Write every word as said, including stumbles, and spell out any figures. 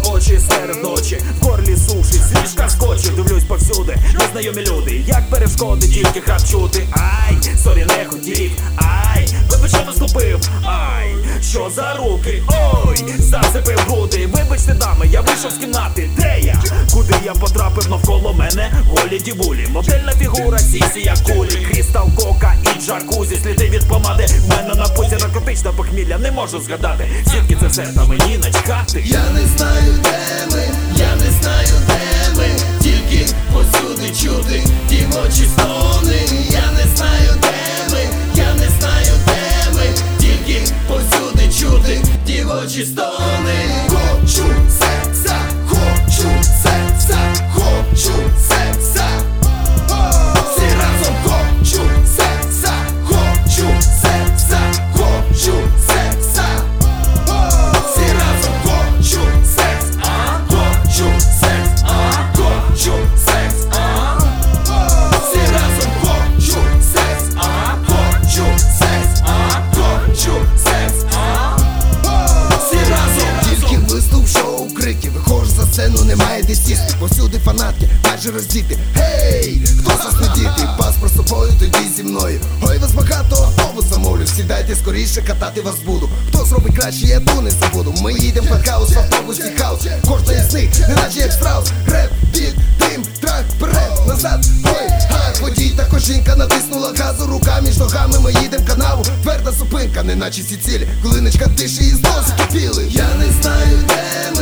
очі серед ночі, в горлі сушить, свіжка скочить. Дивлюсь повсюди, незнайомі люди, як перешкоди, тільки храп чути. Ай, сорі, не хотів, ай, вибач, що наступив, ай, що за руки, ой, зацепив груди. Вибачте, дами, я вийшов з кімнати, де я? Куди я потрапив? Навколо мене голі дівулі, модельна фігура, сісі як кулі, крістал, кока і джакузі, сліди від помади, в мене на пузі наркотична похмілля, не можу згадати, звідки це все, та мені начхати. Я не знаю, де ми, я не знаю, де ми, тільки повсюди чути дівочі стони. Я не знаю, де ми, я не знаю, де ми, тільки повсюди чути дівочі стони. Хочу секса, хочу секса, хочу секса. Всі разом хочу секса, хочу секса, хочу секса. Всі разом хочу секс, а хочу секс, а хочу секс, а всі разом хочу секс, а хочу секс, а хочу секс, а всі разом. Тільки виступ, шоу, крики, виходжу за сцену, немає де сісти. Повсюди фанатки, майже роздіти. Гей, хто заснудіти? Паспорт з собою, тоді зі мною. Ой, вас багато, автобус замовлю. Сідайте скоріше, катати вас буду. Хто зробить краще, я ту не забуду. Ми їдем в хаус, в автобусі хаус. Кожна із них, неначе як страус. Реп, біт, дим, трак, вперед, назад. Ой, гад, водій, також жінка натиснула газу. Рука між ногами, ми їдем канаву. Тверда зупинка, неначе ці цілі. Клиночка дише і знову закипіли. Я не знаю, де ми.